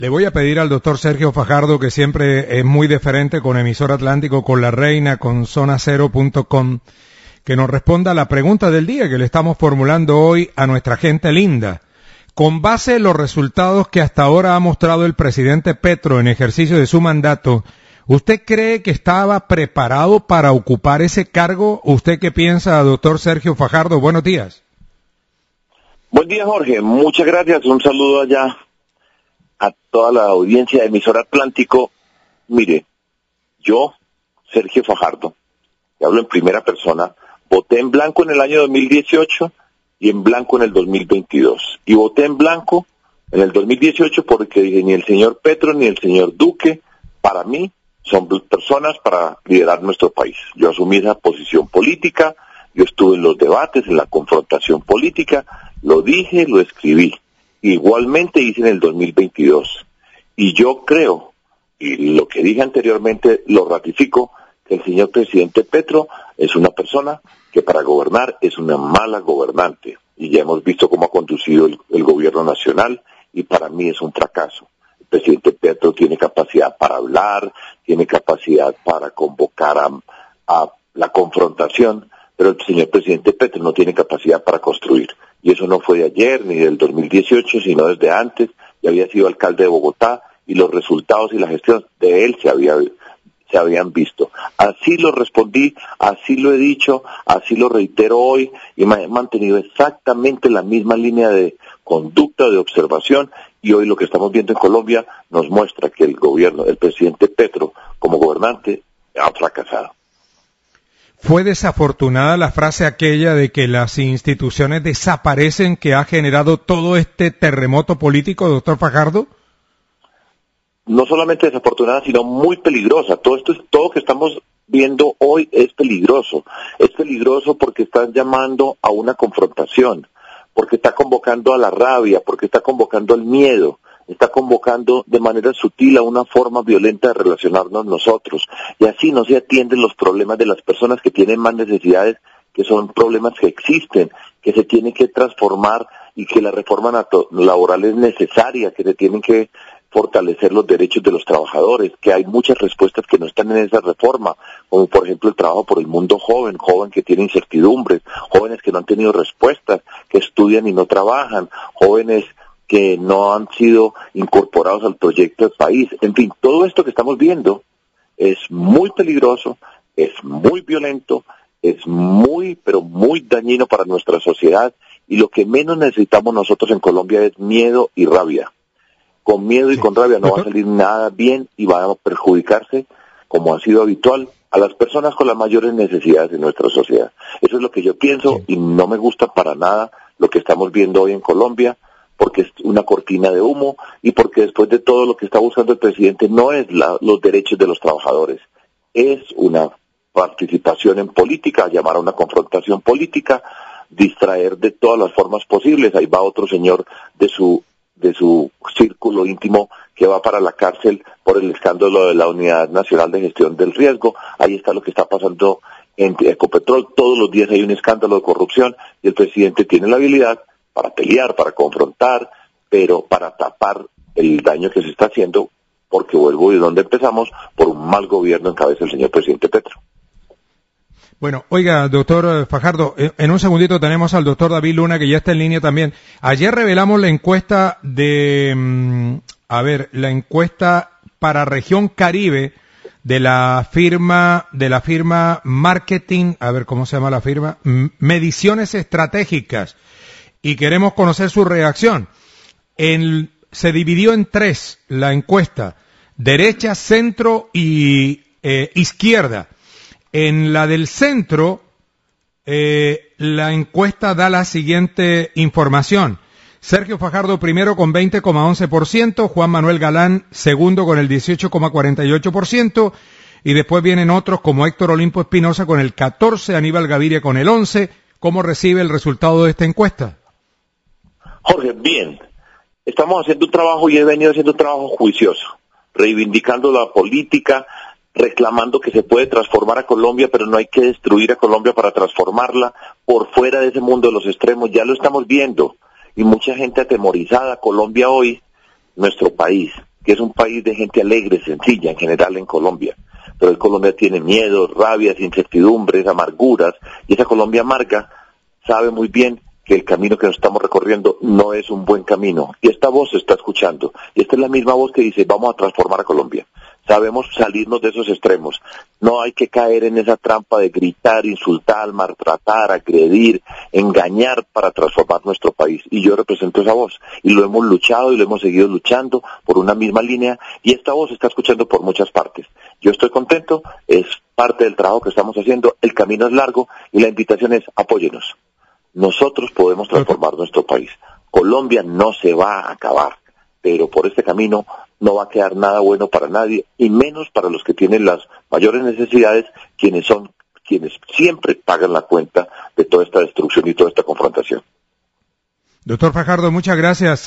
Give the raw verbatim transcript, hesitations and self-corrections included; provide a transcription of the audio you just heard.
Le voy a pedir al doctor Sergio Fajardo, que siempre es muy deferente con Emisor Atlántico, con La Reina, con zona cero punto com, que nos responda a la pregunta del día que le estamos formulando hoy a nuestra gente linda. Con base en los resultados que hasta ahora ha mostrado el presidente Petro en ejercicio de su mandato, ¿usted cree que estaba preparado para ocupar ese cargo? ¿Usted qué piensa, doctor Sergio Fajardo? Buenos días. Buen día, Jorge. Muchas gracias. Un saludo allá a toda la audiencia de Emisor Atlántico. Mire, yo, Sergio Fajardo, y hablo en primera persona, voté en blanco en el año dos mil dieciocho y en blanco en el dos mil veintidós. Y voté en blanco en el dos mil dieciocho porque dije, ni el señor Petro ni el señor Duque, para mí, son personas para liderar nuestro país. Yo asumí esa posición política, yo estuve en los debates, en la confrontación política, lo dije, lo escribí. Igualmente hice en el dos mil veintidós. Y yo creo, y lo que dije anteriormente lo ratifico, que el señor presidente Petro es una persona que para gobernar es una mala gobernante. Y ya hemos visto cómo ha conducido el, el gobierno nacional, y para mí es un fracaso. El presidente Petro tiene capacidad para hablar, tiene capacidad para convocar a, a la confrontación, pero el señor presidente Petro no tiene capacidad para construir. Y eso no fue de ayer ni del dos mil dieciocho, sino desde antes. Ya había sido alcalde de Bogotá y los resultados y la gestión de él se había se habían visto. Así lo respondí, así lo he dicho, así lo reitero hoy, y me he mantenido exactamente la misma línea de conducta, de observación, y hoy lo que estamos viendo en Colombia nos muestra que el gobierno, el presidente Petro, como gobernante, ha fracasado. ¿Fue desafortunada la frase aquella de que las instituciones desaparecen que ha generado todo este terremoto político, doctor Fajardo? No solamente desafortunada, sino muy peligrosa. Todo esto, todo lo que estamos viendo hoy es peligroso. Es peligroso porque están llamando a una confrontación, porque está convocando a la rabia, porque está convocando al miedo, está convocando de manera sutil a una forma violenta de relacionarnos nosotros. Y así no se atienden los problemas de las personas que tienen más necesidades, que son problemas que existen, que se tienen que transformar y que la reforma laboral es necesaria, que se tienen que fortalecer los derechos de los trabajadores, que hay muchas respuestas que no están en esa reforma, como por ejemplo el trabajo por el mundo joven, joven que tiene incertidumbres, jóvenes que no han tenido respuestas, que estudian y no trabajan, jóvenes que no han sido incorporados al proyecto del país. En fin, todo esto que estamos viendo es muy peligroso, es muy violento, es muy, pero muy dañino para nuestra sociedad, y lo que menos necesitamos nosotros en Colombia es miedo y rabia. Con miedo y con rabia no va a salir nada bien y va a perjudicarse, como ha sido habitual, a las personas con las mayores necesidades de nuestra sociedad. Eso es lo que yo pienso, y no me gusta para nada lo que estamos viendo hoy en Colombia, porque es una cortina de humo y porque después de todo lo que está buscando el presidente no es la, los derechos de los trabajadores, es una participación en política, llamar a una confrontación política, distraer de todas las formas posibles. Ahí va otro señor de su de su círculo íntimo que va para la cárcel por el escándalo de la Unidad Nacional de Gestión del Riesgo. Ahí está lo que está pasando en Ecopetrol. Todos los días hay un escándalo de corrupción y el presidente tiene la habilidad para pelear, para confrontar, pero para tapar el daño que se está haciendo, porque vuelvo de donde empezamos, por un mal gobierno en cabeza del señor presidente Petro. Bueno, oiga, doctor Fajardo, en un segundito tenemos al doctor David Luna, que ya está en línea también. Ayer revelamos la encuesta de, a ver, la encuesta para región Caribe de la firma, de la firma Marketing, a ver, ¿cómo se llama la firma? Mediciones Estratégicas. Y queremos conocer su reacción. En, se dividió en tres la encuesta, derecha, centro y eh, izquierda. En la del centro, eh, la encuesta da la siguiente información. Sergio Fajardo primero con veinte coma once por ciento, Juan Manuel Galán segundo con el dieciocho coma cuarenta y ocho por ciento, y después vienen otros como Héctor Olimpo Espinosa con el catorce por ciento, Aníbal Gaviria con el once por ciento. ¿Cómo recibe el resultado de esta encuesta? Jorge, bien. Estamos haciendo un trabajo y he venido haciendo un trabajo juicioso, reivindicando la política, reclamando que se puede transformar a Colombia, pero no hay que destruir a Colombia para transformarla por fuera de ese mundo de los extremos. Ya lo estamos viendo, y mucha gente atemorizada. Colombia hoy, nuestro país, que es un país de gente alegre, sencilla, en general en Colombia. Pero el Colombia tiene miedos, rabias, incertidumbres, amarguras, y esa Colombia amarga sabe muy bien que el camino que nos estamos recorriendo no es un buen camino. Y esta voz se está escuchando. Y esta es la misma voz que dice, vamos a transformar a Colombia. Sabemos salirnos de esos extremos. No hay que caer en esa trampa de gritar, insultar, maltratar, agredir, engañar para transformar nuestro país. Y yo represento esa voz. Y lo hemos luchado y lo hemos seguido luchando por una misma línea. Y esta voz se está escuchando por muchas partes. Yo estoy contento, es parte del trabajo que estamos haciendo. El camino es largo y la invitación es apóyenos. Nosotros podemos transformar nuestro país. Colombia no se va a acabar, pero por este camino no va a quedar nada bueno para nadie, y menos para los que tienen las mayores necesidades, quienes son quienes siempre pagan la cuenta de toda esta destrucción y toda esta confrontación. Doctor Fajardo, muchas gracias.